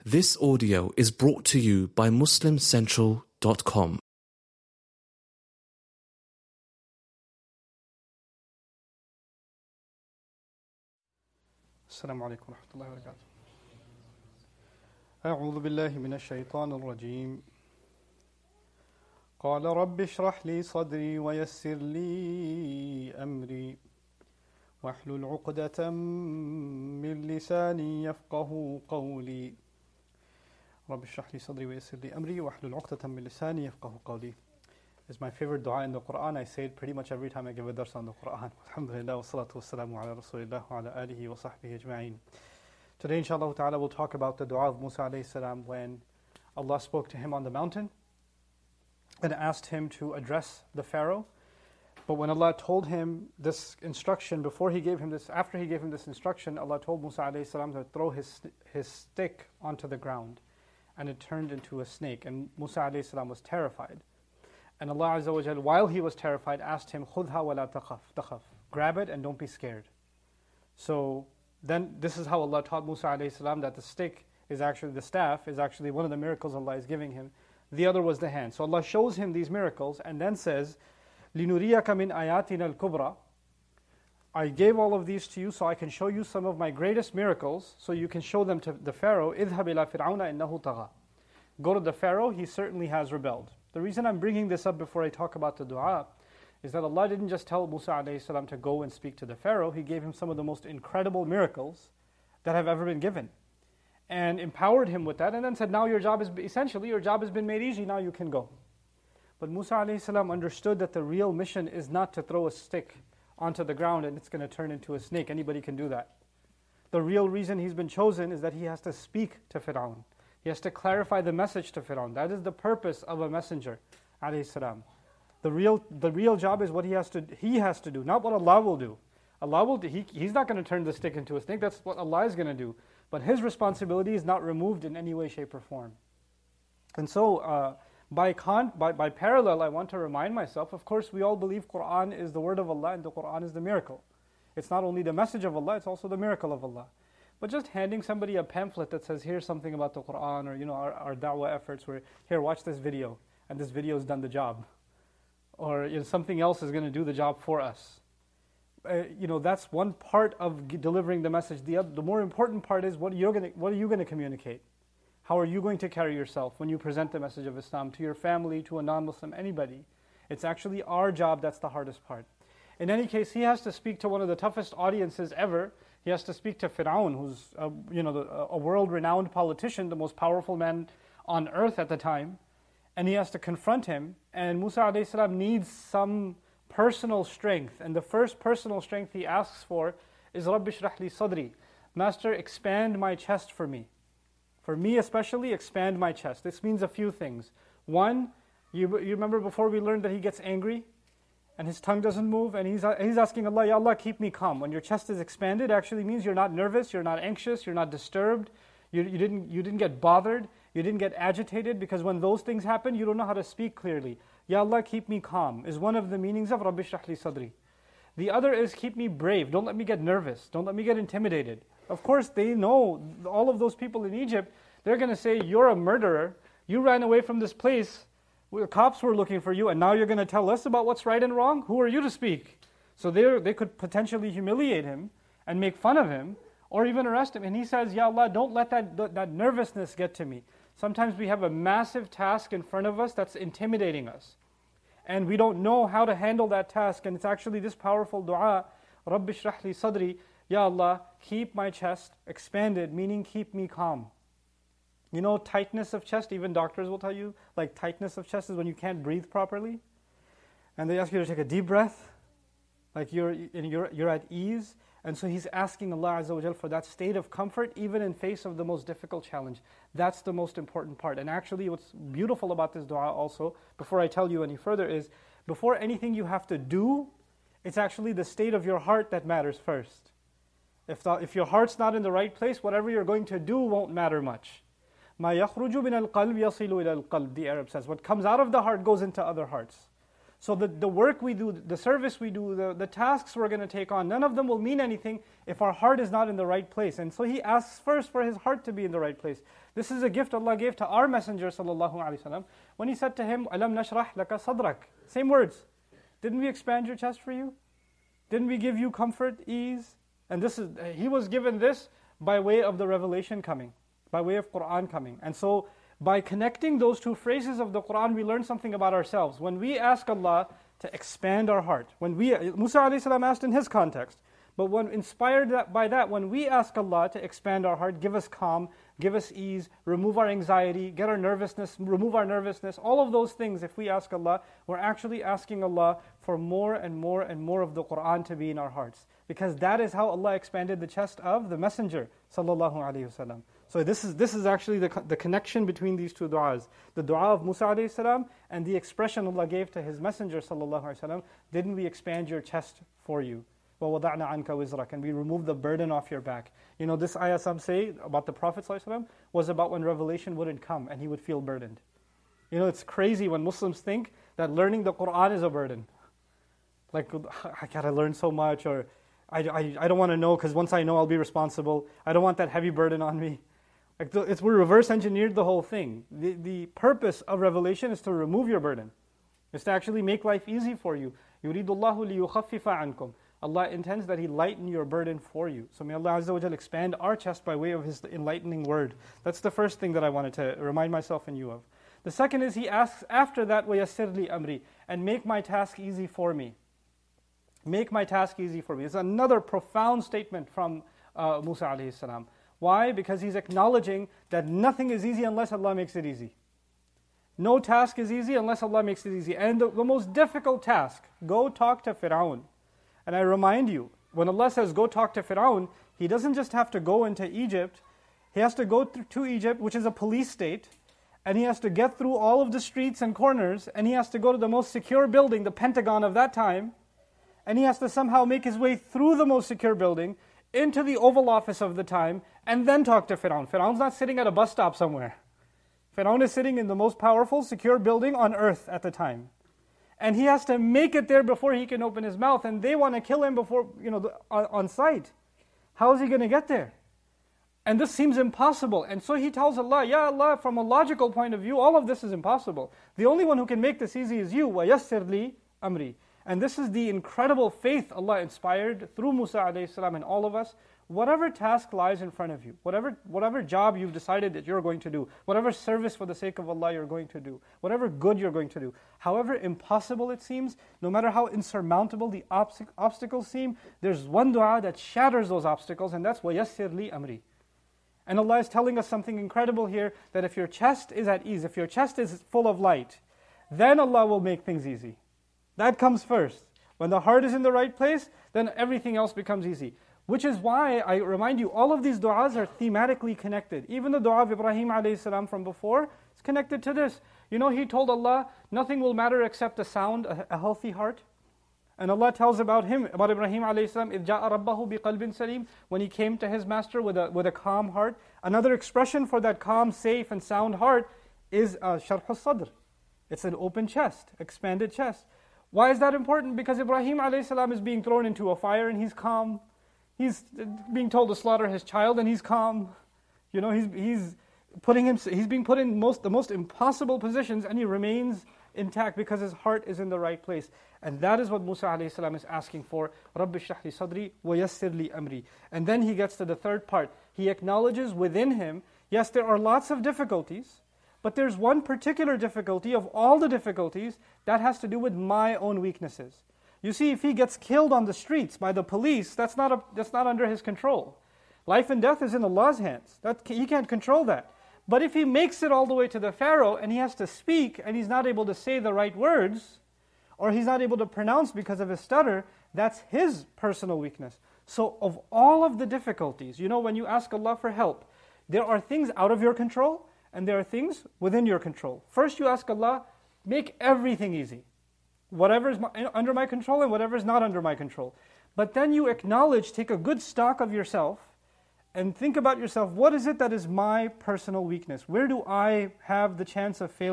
This audio is brought to you by MuslimCentral.com. السلام عليكم ورحمة الله وبركاته. أعوذ بالله من الشيطان الرجيم. قال رب اشرح لي صدري ويسر لي أمري واحلل عقدة من لساني يفقه قولي. رب اشرح لي صدري ويسر لي أمري واحلل عقدة من لساني يفقه قولي. It's my favorite dua in the Quran. I say it pretty much every time I give a dars on the Quran. Alhamdulillah wa salatu wa salamu ala rasulillah wa ala alihi wa sahbihi ajma'in. Today inshallah ta'ala we'll talk about the dua of Musa alayhi salam when Allah spoke to him on the mountain and asked him to address the Pharaoh. But when Allah told him this instruction, after he gave him this instruction, Allah told Musa alayhi salam to throw his stick onto the ground, and it turned into a snake. And Musa alayhi salam was terrified. And Allah Azza wa Jal, while he was terrified, asked him, خُذْهَا وَلَا تَخَفْ. Grab it and don't be scared. So then this is how Allah taught Musa alayhi salam that the staff is actually one of the miracles Allah is giving him. The other was the hand. So Allah shows him these miracles and then says, لِنُرِيَكَ مِنْ آيَاتِنَا الْكُبْرَى. I gave all of these to you so I can show you some of my greatest miracles, so you can show them to the Pharaoh. اذهب إلى فرعون إنه طغى. Go to the Pharaoh, he certainly has rebelled. The reason I'm bringing this up before I talk about the dua is that Allah didn't just tell Musa alayhi salam to go and speak to the Pharaoh, He gave him some of the most incredible miracles that have ever been given. And empowered him with that, and then said, now your job has been made easy, now you can go. But Musa alayhi salam understood that the real mission is not to throw a stick onto the ground and it's going to turn into a snake. Anybody can do that. The real reason he's been chosen is that he has to speak to Fir'aun. He has to clarify the message to Fir'aun. That is the purpose of a messenger, alayhi salam. The real job is what he has to do, not what Allah will do. He's not going to turn the stick into a snake. That's what Allah is going to do. But his responsibility is not removed in any way, shape, or form. And so, by parallel, I want to remind myself, of course, we all believe Quran is the word of Allah and the Quran is the miracle. It's not only the message of Allah, it's also the miracle of Allah. But just handing somebody a pamphlet that says, here's something about the Quran, or our da'wah efforts where, here, watch this video, and this video's done the job. Or something else is going to do the job for us. That's one part of delivering the message. The more important part is, what are you going to communicate? How are you going to carry yourself when you present the message of Islam to your family, to a non-Muslim, anybody? It's actually our job that's the hardest part. In any case, he has to speak to one of the toughest audiences ever. He has to speak to Fir'aun, who's a world-renowned politician, the most powerful man on earth at the time, and he has to confront him. And Musa alayhi salam needs some personal strength, and the first personal strength he asks for is Rabbi shrah li sadri. Master, expand my chest for me. For me especially, expand my chest. This means a few things. One, you remember before we learned that he gets angry and his tongue doesn't move, and he's asking Allah, Ya Allah, keep me calm. When your chest is expanded, it actually means you're not nervous, you're not anxious, you're not disturbed, you didn't get bothered, you didn't get agitated, because when those things happen, you don't know how to speak clearly. Ya Allah, keep me calm is one of the meanings of Rabbi shrah li sadri. The other is, keep me brave, don't let me get nervous, don't let me get intimidated. Of course, they know, all of those people in Egypt, they're going to say, you're a murderer, you ran away from this place, the cops were looking for you, and now you're going to tell us about what's right and wrong? Who are you to speak? So they could potentially humiliate him and make fun of him, or even arrest him. And he says, Ya Allah, don't let that nervousness get to me. Sometimes we have a massive task in front of us that's intimidating us. And we don't know how to handle that task, and it's actually this powerful dua, Rabbi shrah li sadri, Ya Allah, keep my chest expanded, meaning keep me calm. Tightness of chest, even doctors will tell you, like tightness of chest is when you can't breathe properly. And they ask you to take a deep breath, like you're at ease. And so he's asking Allah Azza wa Jal for that state of comfort, even in face of the most difficult challenge. That's the most important part. And actually what's beautiful about this dua also, before I tell you any further, is before anything you have to do, it's actually the state of your heart that matters first. If your heart's not in the right place, whatever you're going to do won't matter much. مَا يَخْرُجُ مِنَ الْقَلْبِ يَصِلُ إِلَى الْقَلْبِ, the Arab says. What comes out of the heart goes into other hearts. So the work we do, the service we do, the tasks we're going to take on, none of them will mean anything if our heart is not in the right place. And so he asks first for his heart to be in the right place. This is a gift Allah gave to our Messenger sallallahu alaihi wasallam when He said to him, "Alam nashrah laka sadrak." Same words. Didn't we expand your chest for you? Didn't we give you comfort, ease? And he was given this by way of the revelation coming, by way of Quran coming. And so by connecting those two phrases of the Quran, we learn something about ourselves. When we ask Allah to expand our heart, Musa alayhi salam asked in his context, but when inspired by that, when we ask Allah to expand our heart, give us calm, give us ease, remove our anxiety, remove our nervousness, all of those things, if we ask Allah, we're actually asking Allah for more and more and more of the Quran to be in our hearts. Because that is how Allah expanded the chest of the Messenger sallallahu alaihi wasallam. So this is actually the connection between these two du'as. The du'a of Musa alayhi salam and the expression Allah gave to His Messenger sallallahu alaihi wasallam, didn't we expand your chest for you? وَوَضَعْنَا عَنْكَ وِزْرَكَ, and we removed the burden off your back. You know, this ayah, some say about the Prophet sallallahu alaihi wasallam, was about when revelation wouldn't come and he would feel burdened. You know, it's crazy when Muslims think that learning the Quran is a burden. Like, I gotta learn so much, or I don't want to know because once I know I'll be responsible. I don't want that heavy burden on me. Like we reverse engineered the whole thing. The purpose of revelation is to remove your burden. It's to actually make life easy for you. يُرِيدُ اللَّهُ لِيُخَفِّفَ عَنْكُمْ. Allah intends that He lighten your burden for you. So may Allah Azza wa Jal expand our chest by way of His enlightening word. That's the first thing that I wanted to remind myself and you of. The second is He asks after that, وَيَسِّرْ لِي أَمْرِي, and make my task easy for me. Make my task easy for me. It's another profound statement from Musa alayhi salam. Why? Because he's acknowledging that nothing is easy unless Allah makes it easy. No task is easy unless Allah makes it easy. And the most difficult task, go talk to Fir'aun. And I remind you, when Allah says go talk to Fir'aun, He doesn't just have to go into Egypt. He has to go to Egypt, which is a police state, and he has to get through all of the streets and corners, and he has to go to the most secure building, the Pentagon of that time, and he has to somehow make his way through the most secure building, into the Oval Office of the time, and then talk to Fir'aun. Fir'aun's not sitting at a bus stop somewhere. Fir'aun is sitting in the most powerful, secure building on earth at the time. And he has to make it there before he can open his mouth, and they want to kill him before, on sight. How is he going to get there? And this seems impossible. And so he tells Allah, Ya Allah, from a logical point of view, all of this is impossible. The only one who can make this easy is you. وَيَسِّرْ لِي أَمْرِي. And this is the incredible faith Allah inspired through Musa alayhi salam and all of us. Whatever task lies in front of you, whatever job you've decided that you're going to do, whatever service for the sake of Allah you're going to do, whatever good you're going to do, however impossible it seems, no matter how insurmountable the obstacles seem, there's one dua that shatters those obstacles, and that's وَيَسِّرْ لِي أَمْرِي. And Allah is telling us something incredible here, that if your chest is at ease, if your chest is full of light, then Allah will make things easy. That comes first. When the heart is in the right place, then everything else becomes easy. Which is why, I remind you, all of these du'as are thematically connected. Even the du'a of Ibrahim alayhi salam from before is connected to this. You know, he told Allah, nothing will matter except a sound, a healthy heart. And Allah tells about him, about Ibrahim alayhi salam, إِذْ جَاءَ رَبَّهُ بِقَلْبٍ سَلِيمٍ, when he came to his master with a calm heart. Another expression for that calm, safe and sound heart is sharh al-sadr. It's an open chest, expanded chest. Why is that important? Because Ibrahim alayhi salam is being thrown into a fire and he's calm. He's being told to slaughter his child and he's calm. You know, he's being put in the most impossible positions and he remains intact because his heart is in the right place. And that is what Musa alayhi salam is asking for. رَبِّ اشْرَحْ لِي صَدْرِي وَيَسِّرْ لِي أَمْرِي. And then he gets to the third part. He acknowledges within him, yes, there are lots of difficulties, but there's one particular difficulty of all the difficulties that has to do with my own weaknesses. You see, if he gets killed on the streets by the police, that's not under his control. Life and death is in Allah's hands. He can't control that. But if he makes it all the way to the Pharaoh and he has to speak and he's not able to say the right words, or he's not able to pronounce because of his stutter, that's his personal weakness. So of all of the difficulties, you know, when you ask Allah for help, there are things out of your control and there are things within your control. First you ask Allah, make everything easy. Whatever is under my control and whatever is not under my control. But then you acknowledge, take a good stock of yourself and think about yourself, what is it that is my personal weakness? Where do I have the chance of failing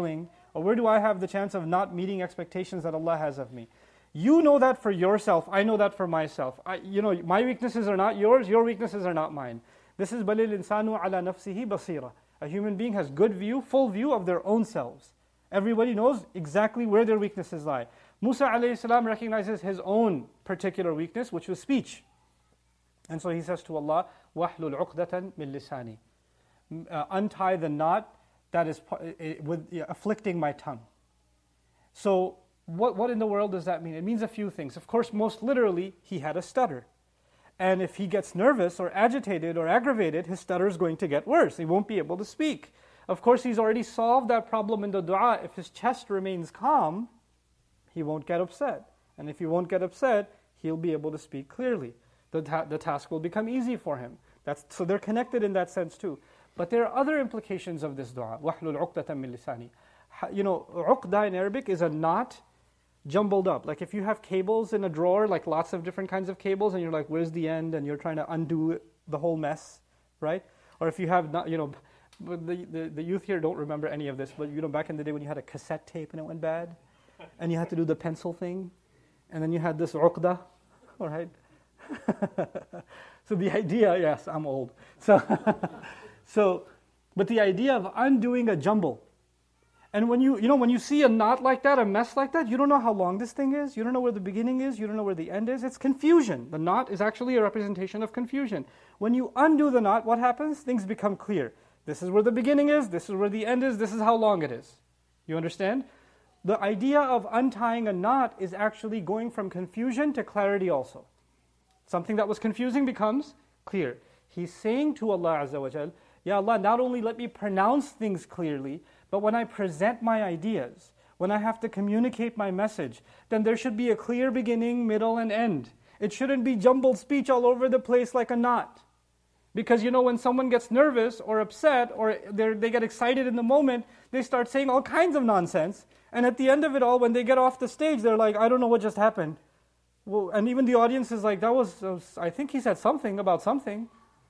Or where do I have the chance of not meeting expectations that Allah has of me? You know that for yourself, I know that for myself. My weaknesses are not yours, your weaknesses are not mine. This is بَلِ الْإِنسَانُ عَلَى نَفْسِهِ بَصِيرًا. A human being has good view, full view of their own selves. Everybody knows exactly where their weaknesses lie. Musa alayhi salam recognizes his own particular weakness, which was speech. And so he says to Allah, وَحْلُلْ عُقْدَةً مِنْ لِسَانِي. Untie the knot that is afflicting my tongue. So what in the world does that mean? It means a few things. Of course, most literally, he had a stutter. And if he gets nervous or agitated or aggravated, his stutter is going to get worse. He won't be able to speak. Of course, he's already solved that problem in the dua. If his chest remains calm, he won't get upset. And if he won't get upset, he'll be able to speak clearly. The task will become easy for him. So they're connected in that sense too. But there are other implications of this dua. وَحْلُلْ عُقْدَةً مِنْ لِسَانِي. Uqda in Arabic is a knot jumbled up. Like if you have cables in a drawer, like lots of different kinds of cables, and you're like, where's the end? And you're trying to undo the whole mess, right? Or if you have, the youth here don't remember any of this, but back in the day when you had a cassette tape and it went bad, and you had to do the pencil thing, and then you had this uqda, all right? So the idea, yes, I'm old. But the idea of undoing a jumble. And when you see a knot like that, a mess like that, you don't know how long this thing is, you don't know where the beginning is, you don't know where the end is. It's confusion. The knot is actually a representation of confusion. When you undo the knot, what happens? Things become clear. This is where the beginning is, this is where the end is, this is how long it is. You understand? The idea of untying a knot is actually going from confusion to clarity also. Something that was confusing becomes clear. He's saying to Allah Azza wa Jal, Ya Allah, not only let me pronounce things clearly, but when I present my ideas, when I have to communicate my message, then there should be a clear beginning, middle, and end. It shouldn't be jumbled speech all over the place like a knot. Because when someone gets nervous or upset or they get excited in the moment, they start saying all kinds of nonsense. And at the end of it all, when they get off the stage, they're like, I don't know what just happened. Well, and even the audience is like, I think he said something about something,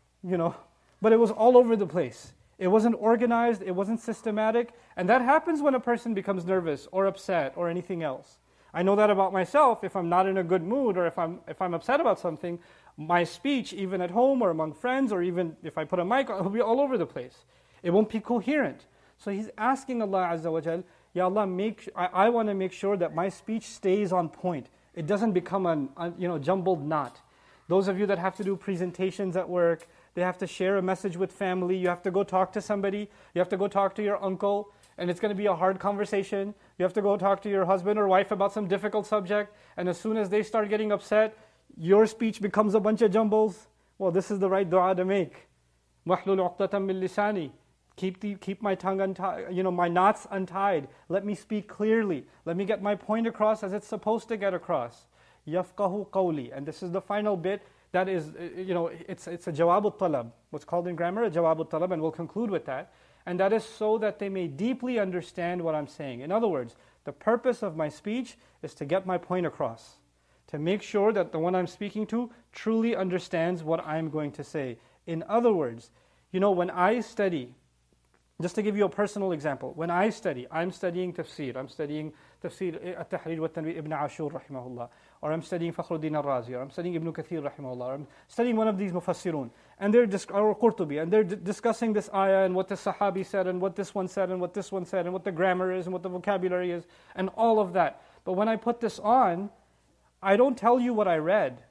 But it was all over the place. It wasn't organized, it wasn't systematic. And that happens when a person becomes nervous or upset or anything else. I know that about myself. If I'm not in a good mood or if I'm upset about something, my speech, even at home or among friends, or even if I put a mic on, it'll be all over the place. It won't be coherent. So he's asking Allah Azza wa Jal, Ya Allah, I want to make sure that my speech stays on point. It doesn't become a jumbled knot. Those of you that have to do presentations at work, they have to share a message with family, you have to go talk to somebody, you have to go talk to your uncle, and it's going to be a hard conversation. You have to go talk to your husband or wife about some difficult subject, and as soon as they start getting upset, your speech becomes a bunch of jumbles. Well, this is the right dua to make. وَحْلُلْ عُقْدَةً مِنْ لِسَانِي. Keep my tongue untied, my knots untied. Let me speak clearly. Let me get my point across as it's supposed to get across. يَفْقَهُ قَوْلِي. And this is the final bit that is, it's a jawab al-talab. What's called in grammar a jawab al-talab, and we'll conclude with that. And that is so that they may deeply understand what I'm saying. In other words, the purpose of my speech is to get my point across. To make sure that the one I'm speaking to truly understands what I'm going to say. In other words, when I study, just to give you a personal example, when I study, I'm studying tafsir. I'm studying tafsir at-Tahrir wa Tanwir Ibn Ashur rahimahullah. Or I'm studying Fakhruddin al-Razi. Or I'm studying Ibn Kathir rahimahullah. Or I'm studying one of these mufassirun. And or Qurtubi. And they're discussing this ayah and what the sahabi said and what this one said and what this one said and what the grammar is and what the vocabulary is and all of that. But when I put this on, I don't tell you what I read.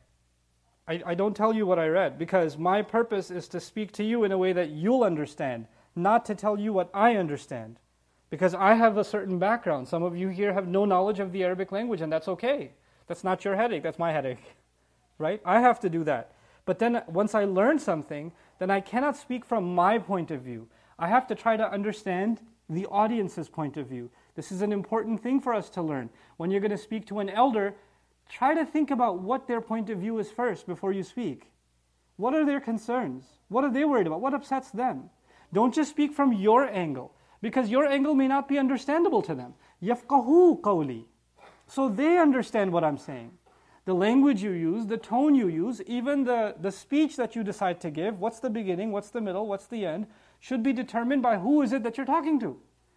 I don't tell you what I read because my purpose is to speak to you in a way that you'll understand, not to tell you what I understand. Because I have a certain background. Some of you here have no knowledge of the Arabic language, and that's okay. That's not your headache, that's my headache. Right? I have to do that. But then once I learn something, then I cannot speak from my point of view. I have to try to understand the audience's point of view. This is an important thing for us to learn. When you're going to speak to an elder, try to think about what their point of view is first before you speak. What are their concerns? What are they worried about? What upsets them? Don't just speak from your angle, because your angle may not be understandable to them. يَفْقَهُ قَوْلِي. So they understand what I'm saying. The language you use, the tone you use, even the speech that you decide to give, what's the beginning, what's the middle, what's the end, should be determined by who is it that you're talking to.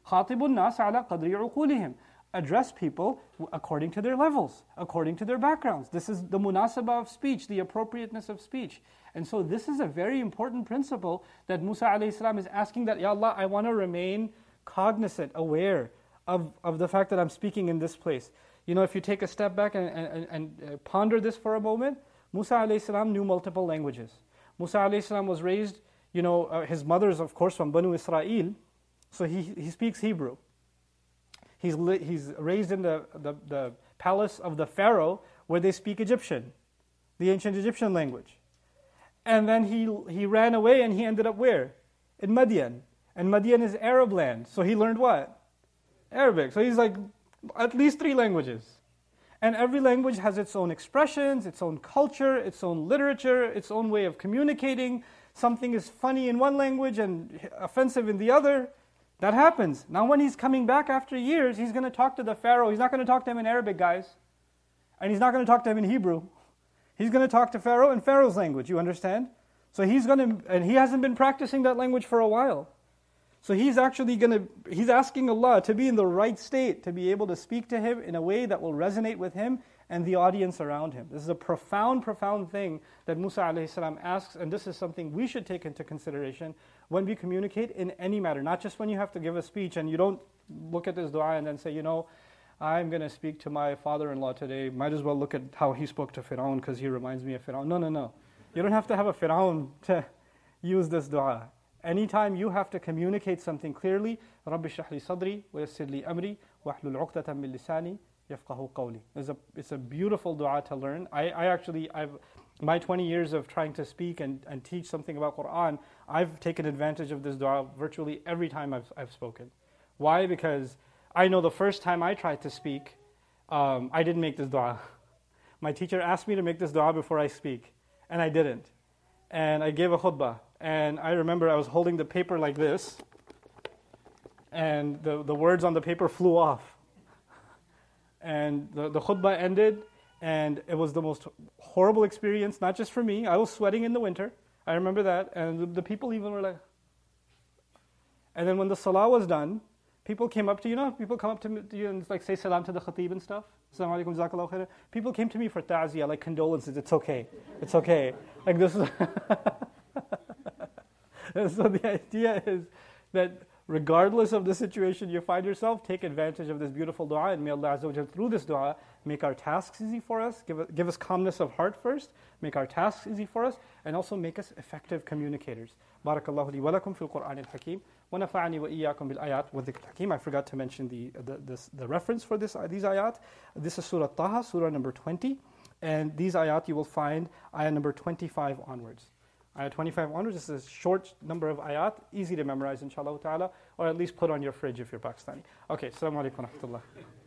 خَاطِبُ النَّاسَ عَلَى قَدْرِ عُقُولِهِمْ. Address people according to their levels, according to their backgrounds. This is the munasabah of speech, the appropriateness of speech. And so this is a very important principle that Musa alayhi salam is asking, that, Ya Allah, I want to remain cognizant, aware of the fact that I'm speaking in this place. You know, if you take a step back and ponder this for a moment, Musa alayhi salam knew multiple languages. Musa alayhi salam was raised, his mother is of course from Banu Israel, so he speaks Hebrew. He's raised in the palace of the Pharaoh where they speak Egyptian, the ancient Egyptian language. And then he ran away and he ended up where? In Madian. And Madian is Arab land, so he learned what? Arabic. So he's like at least 3 languages. And every language has its own expressions, its own culture, its own literature, its own way of communicating. Something is funny in one language and offensive in the other. That happens. Now when he's coming back after years, he's going to talk to the Pharaoh. He's not going to talk to him in Arabic, guys. And he's not going to talk to him in Hebrew. He's going to talk to Pharaoh in Pharaoh's language, you understand? So he hasn't been practicing that language for a while. So he's asking Allah to be in the right state, to be able to speak to him in a way that will resonate with him and the audience around him. This is a profound, profound thing that Musa alayhi salam asks, and this is something we should take into consideration when we communicate in any matter, not just when you have to give a speech and you don't look at this dua and then say, I'm going to speak to my father-in-law today, might as well look at how he spoke to Fir'aun because he reminds me of Fir'aun. No. You don't have to have a Fir'aun to use this dua. Anytime you have to communicate something clearly, رَبِّ اشْرَحْ لِي صَدْرِي وَيَسِّرْ لِي أَمْرِي وَاحْلُلْ عُقْدَةً مِّن لِسَانِي يَفْقَهُ قَوْلِي. It's a beautiful dua to learn. My 20 years of trying to speak and teach something about Qur'an, I've taken advantage of this dua virtually every time I've spoken. Why? Because I know the first time I tried to speak, I didn't make this dua. My teacher asked me to make this dua before I speak, and I didn't. And I gave a khutbah. And I remember I was holding the paper like this, and the words on the paper flew off. And the khutbah ended, and it was the most horrible experience, not just for me. I was sweating in the winter. I remember that. And the people even were like... And then when the salah was done, people came up to you, people come up to you and like say salam to the khatib and stuff. Assalamu alaikum, jazakallahu khairan. People came to me for ta'ziyah, like condolences. It's okay. It's okay. Like this is... And so the idea is that regardless of the situation you find yourself, take advantage of this beautiful dua, and may Allah Azza wa Jalla through this dua make our tasks easy for us, give us calmness of heart first, make our tasks easy for us, and also make us effective communicators. Barakallahu li wa lakum fil Qur'an al-Hakim, wa nafa'ani wa iyyakum bil ayat wa dhikr al-Hakim. I forgot to mention the reference for these ayat. This is Surah Taha, Surah number 20, and these ayat you will find ayah number 25 onwards. Ayah 25 onwards, this is a short number of ayat, easy to memorize inshallah ta'ala, or at least put on your fridge if you're Pakistani. Okay, assalamu alaikum wa rahmatullah.